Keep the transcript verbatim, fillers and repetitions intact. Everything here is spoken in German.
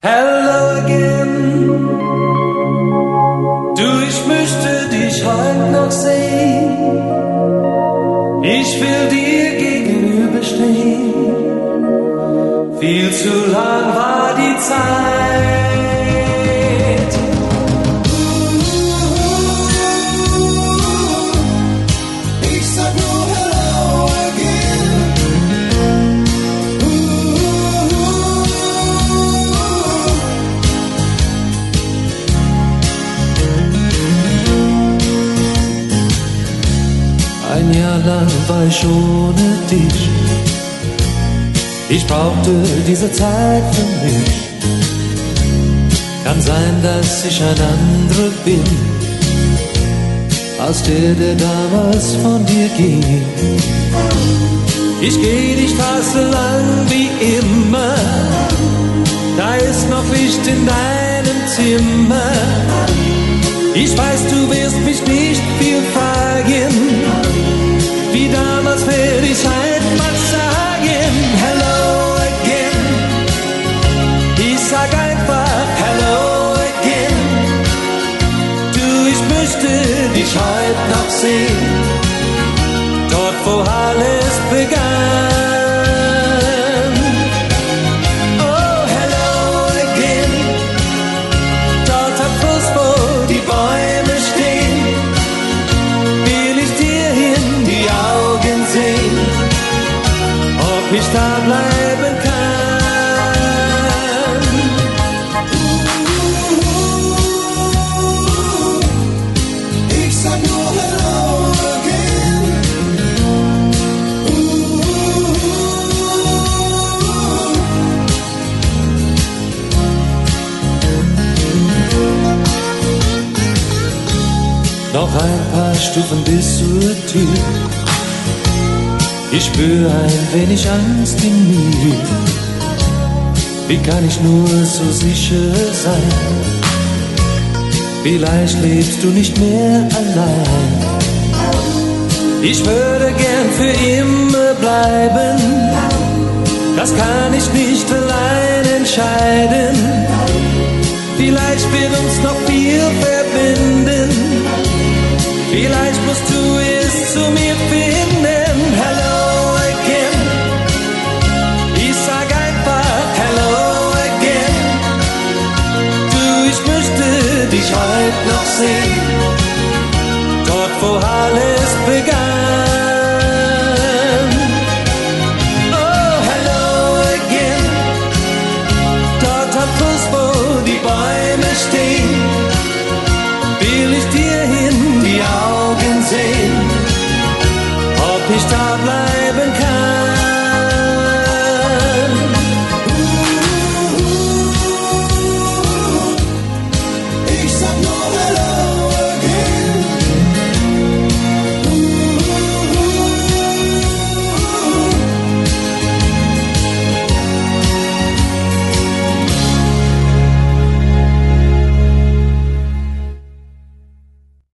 Hello again. Du, ich möchte dich heute noch sehen. Ich will dir gegenüberstehen. Viel zu lang war die Zeit. Ich sag nur hello again. Ein Jahr lang war ich ohne dich. Ich brauchte diese Zeit für mich. Kann sein, dass ich ein anderer bin, als der, der damals von dir ging. Ich geh die Straße lang wie immer. Da ist noch Licht in deinem Zimmer. Ich weiß, du wirst mich nicht viel fragen. Wie damals werde ich einfach sagen, hello again. Ich sag einfach hello again. Du, ich möchte dich heute noch sehen, dort wo alles begann. Oh, hello again. Dort am Fluss, wo die Bäume stehen, will ich dir in die Augen sehen, ob ich da bleiben kann. Ich sag nur hello again. Noch ein paar Stufen bis zur Tür. Ich spüre ein wenig Angst in mir. Wie kann ich nur so sicher sein? Vielleicht lebst du nicht mehr allein. Ich würde gern für immer bleiben. Das kann ich nicht allein entscheiden. Vielleicht wird uns noch viel verbinden. Vielleicht musst du es zu mir finden. Hello again. Ich sag einfach hello again. Du, ich möchte dich heute noch sehen, dort wo alles begann. Oh, hello again. Dort am Fluss, wo die Bäume stehen, will ich dir in die Augen sehen, ob ich da bleibe.